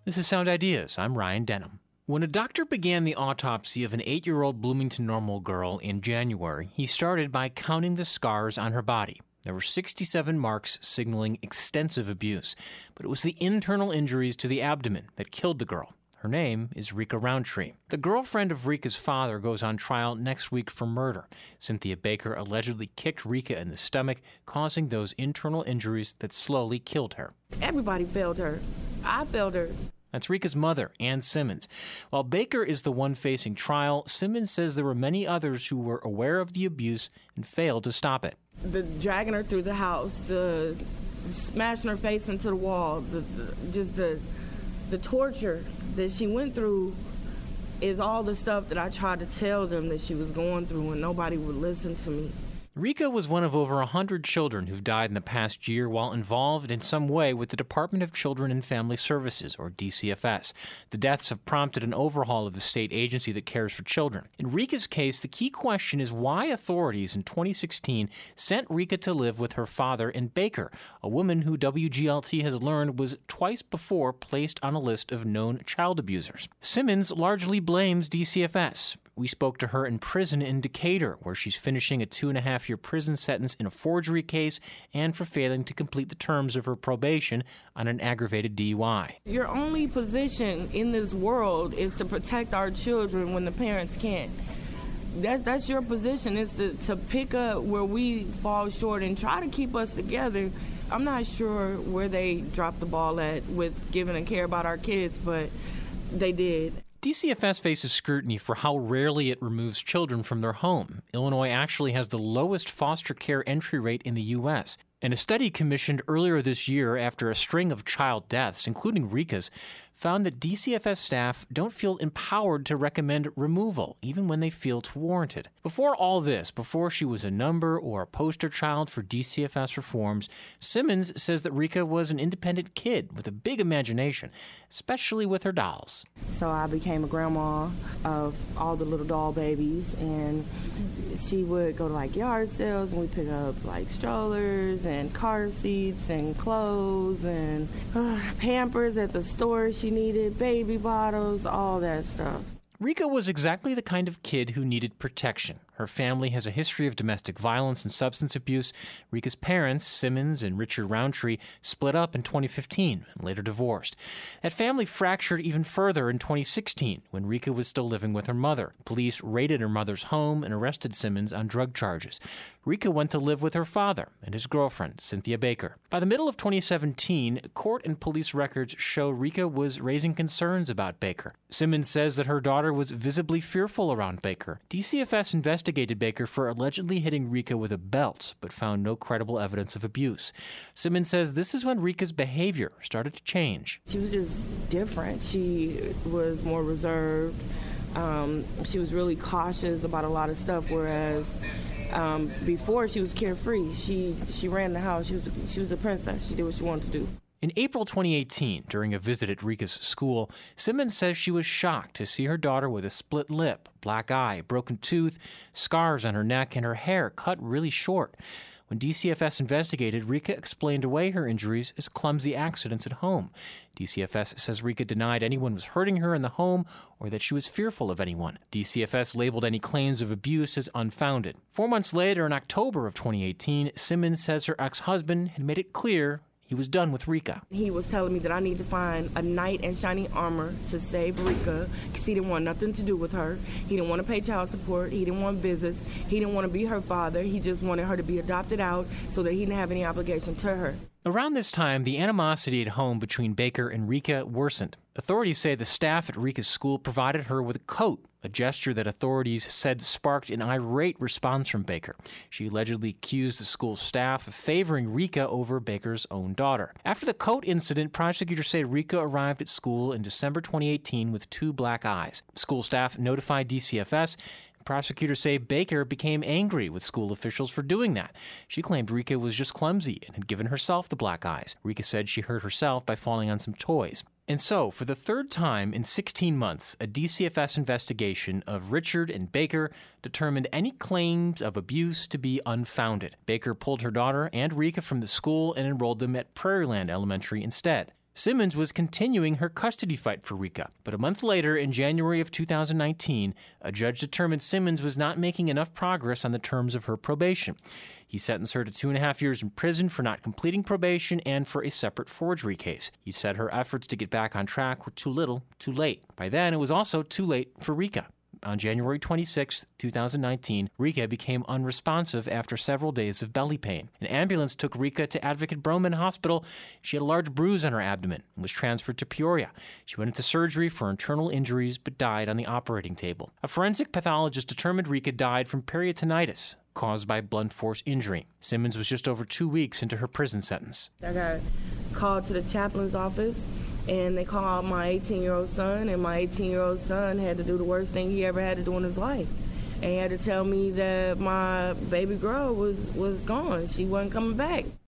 This is Sound Ideas. I'm Ryan Denham. When a doctor began the autopsy of an 8-year-old Bloomington Normal girl in January, he started by counting the scars on her body. There were 67 marks signaling extensive abuse, but it was the internal injuries to the abdomen that killed the girl. Her name is Rika Roundtree. The girlfriend of Rika's father goes on trial next week for murder. Cynthia Baker allegedly kicked Rika in the stomach, causing those internal injuries that slowly killed her. Everybody failed her. I failed her. That's Rika's mother, Ann Simmons. While Baker is the one facing trial, Simmons says there were many others who were aware of the abuse and failed to stop it. The dragging her through the house, the smashing her face into the wall, the torture that she went through is all the stuff that I tried to tell them that she was going through, and nobody would listen to me. Rika was one of over 100 children who've died in the past year while involved in some way with the Department of Children and Family Services, or DCFS. The deaths have prompted an overhaul of the state agency that cares for children. In Rika's case, the key question is why authorities in 2016 sent Rika to live with her father and Baker, a woman who WGLT has learned was twice before placed on a list of known child abusers. Simmons largely blames DCFS. We spoke to her in prison in Decatur, where she's finishing a 2.5-year prison sentence in a forgery case and for failing to complete the terms of her probation on an aggravated DUI. Your only position in this world is to protect our children when the parents can't. That's your position, is to pick up where we fall short and try to keep us together. I'm not sure where they dropped the ball at with giving a care about our kids, but they did. DCFS faces scrutiny for how rarely it removes children from their home. Illinois actually has the lowest foster care entry rate in the U.S., and a study commissioned earlier this year after a string of child deaths, including Rika's, found that DCFS staff don't feel empowered to recommend removal, even when they feel it's warranted. Before all this, before she was a number or a poster child for DCFS reforms, Simmons says that Rika was an independent kid with a big imagination, especially with her dolls. So I became a grandma of all the little doll babies, and she would go to yard sales, and we pick up strollers and car seats and clothes and Pampers at the store she needed, baby bottles, all that stuff. Rika was exactly the kind of kid who needed protection. Her family has a history of domestic violence and substance abuse. Rika's parents, Simmons and Richard Roundtree, split up in 2015 and later divorced. That family fractured even further in 2016 when Rika was still living with her mother. Police raided her mother's home and arrested Simmons on drug charges. Rika went to live with her father and his girlfriend, Cynthia Baker. By the middle of 2017, court and police records show Rika was raising concerns about Baker. Simmons says that her daughter was visibly fearful around Baker. DCFS investigated Baker for allegedly hitting Rika with a belt, but found no credible evidence of abuse. Simmons says this is when Rika's behavior started to change. She was just different. She was more reserved. She was really cautious about a lot of stuff, whereas before she was carefree. She ran the house. She was a princess. She did what she wanted to do. In April 2018, during a visit at Rika's school, Simmons says she was shocked to see her daughter with a split lip, black eye, broken tooth, scars on her neck, and her hair cut really short. When DCFS investigated, Rika explained away her injuries as clumsy accidents at home. DCFS says Rika denied anyone was hurting her in the home or that she was fearful of anyone. DCFS labeled any claims of abuse as unfounded. 4 months later, in October of 2018, Simmons says her ex-husband had made it clear he was done with Rika. He was telling me that I need to find a knight in shining armor to save Rika because he didn't want nothing to do with her. He didn't want to pay child support. He didn't want visits. He didn't want to be her father. He just wanted her to be adopted out so that he didn't have any obligation to her. Around this time, the animosity at home between Baker and Rika worsened. Authorities say the staff at Rika's school provided her with a coat, a gesture that authorities said sparked an irate response from Baker. She allegedly accused the school staff of favoring Rika over Baker's own daughter. After the coat incident, prosecutors say Rika arrived at school in December 2018 with 2 black eyes. School staff notified DCFS. Prosecutors say Baker became angry with school officials for doing that. She claimed Rika was just clumsy and had given herself the black eyes. Rika said she hurt herself by falling on some toys. And so, for the third time in 16 months, a DCFS investigation of Richard and Baker determined any claims of abuse to be unfounded. Baker pulled her daughter and Rika from the school and enrolled them at Prairieland Elementary instead. Simmons was continuing her custody fight for Rika, but a month later, in January of 2019, a judge determined Simmons was not making enough progress on the terms of her probation. He sentenced her to 2.5 years in prison for not completing probation and for a separate forgery case. He said her efforts to get back on track were too little, too late. By then, it was also too late for Rika. On January 26, 2019, Rika became unresponsive after several days of belly pain. An ambulance took Rika to Advocate Broman Hospital. She had a large bruise on her abdomen and was transferred to Peoria. She went into surgery for internal injuries but died on the operating table. A forensic pathologist determined Rika died from peritonitis caused by blunt force injury. Simmons was just over 2 weeks into her prison sentence. I got called to the chaplain's office, and they called my 18-year-old son, and my 18-year-old son had to do the worst thing he ever had to do in his life. And he had to tell me that my baby girl was gone. She wasn't coming back.